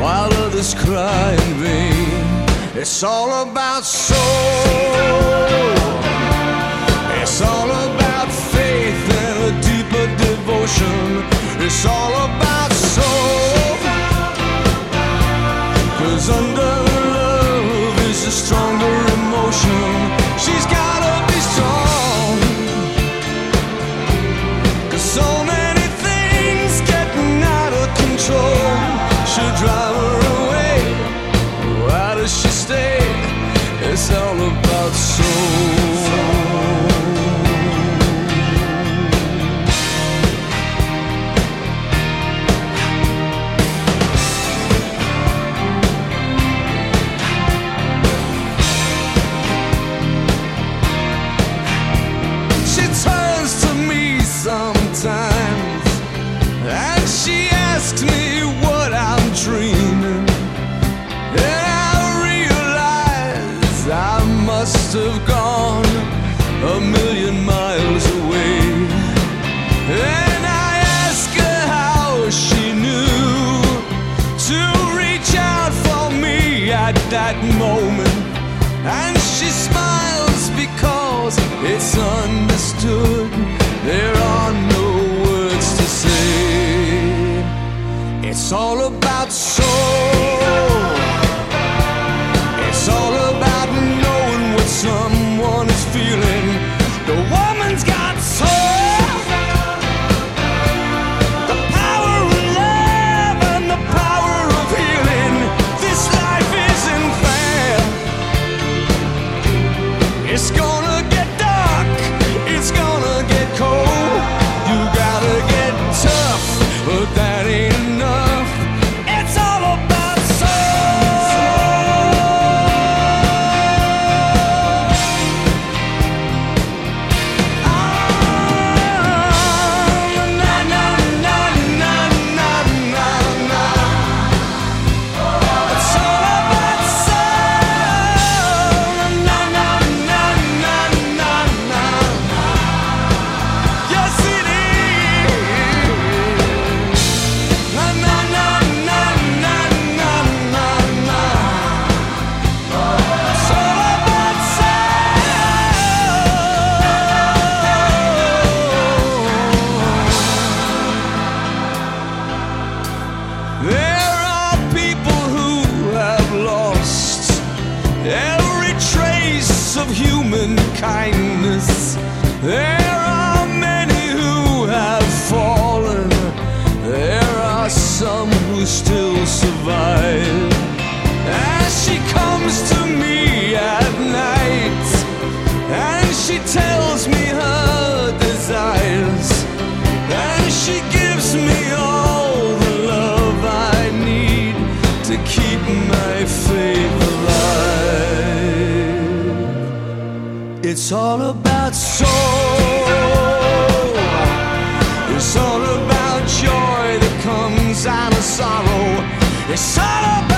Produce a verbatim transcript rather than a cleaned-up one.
while others cry in vain. It's all about soul. It's all about faith and a deeper devotion. It's all about soul. 'Cause under love is a stronger emotion. She's gotta be strong. 'Cause so many things getting out of control should drive her away. Why does she stay? It's all about soul. Sometimes, and she asks me what I'm dreaming, and I realize I must have gone a million miles away. And I ask her how she knew to reach out for me at that moment, and she smiles because it's understood. There are no words to say. It's all about soul. It's all about knowing what someone is feeling. The woman's got soul. The power of love and the power of healing. This life isn't fair. It's gonna get dark. It's gonna get cold. You gotta get tough, but that ain't enough. It's all about soul. Ah, na na na na na na na. It's all about soul. Na na na na na na. Yes, it is. Na na na na na na na na. It's all about soul. There are people who have lost every trace of human kindness. There are many who have fallen. There are some who still survive. As she comes to me at night, and she tells me her desires, and she gives me all the love I need to keep my faith alive. It's all about soul. It's all about joy that comes out of sorrow. It's all about